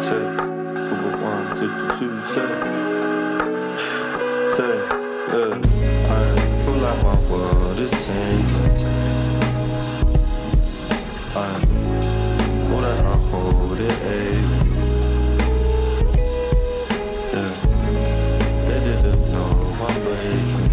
I feel like my world is changing. All that I hold, it aches. Yeah, they didn't know I'm breaking.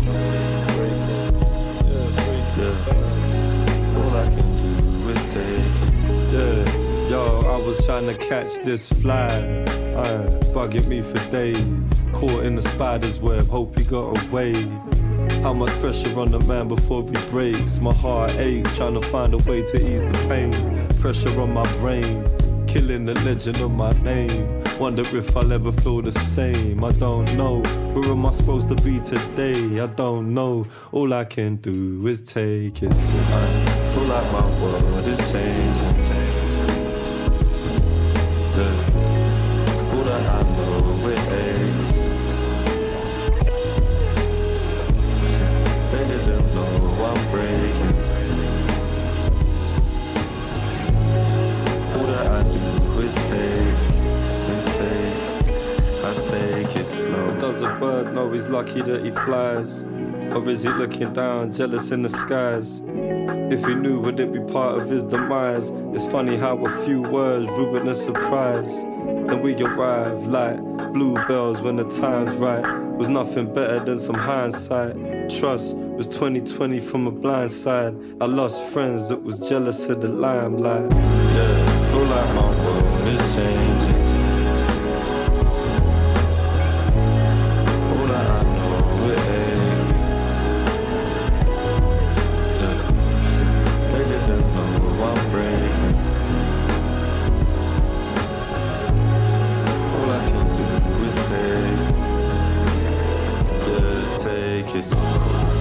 Yeah, all I can do is take it. Yeah, yo, I was trying to catch this fly, bugging me for days. Caught in the spider's web, hope he got away. How much pressure on the man before he breaks? My heart aches, trying to find a way to ease the pain. Pressure on my brain, killing the legend of my name. Wonder if I'll ever feel the same. I don't know, where am I supposed to be today? I don't know, all I can do is take it. I feel like my world is changing. Yeah. All that I know, it aches. They didn't know I'm breaking. All that I do is take and take. I take it slow. But does a bird know he's lucky that he flies? Or is he looking down, jealous in the skies? If he knew, would it be part of his demise? It's funny how a few words ruin a surprise. Then we arrive like bluebells when the time's right. Was nothing better than some hindsight. Trust was 2020 from a blind side. I lost friends that was jealous of the limelight. Yeah, feel like my world is changing. All that I know, it aches. Yeah, they didn't know I'm breaking. All I can do is take it slow.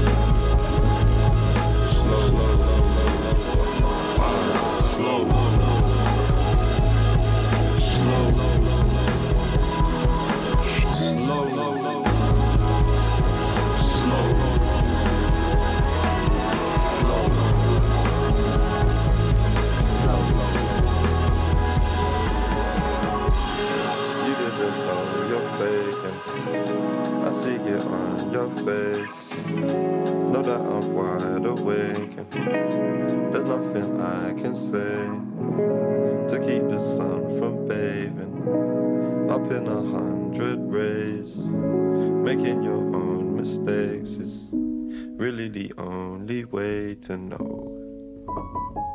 I see it on your face. Know that I'm wide awake, and there's nothing I can say to keep the sun from bathing up in 100 rays. Making your own mistakes is really the only way to know.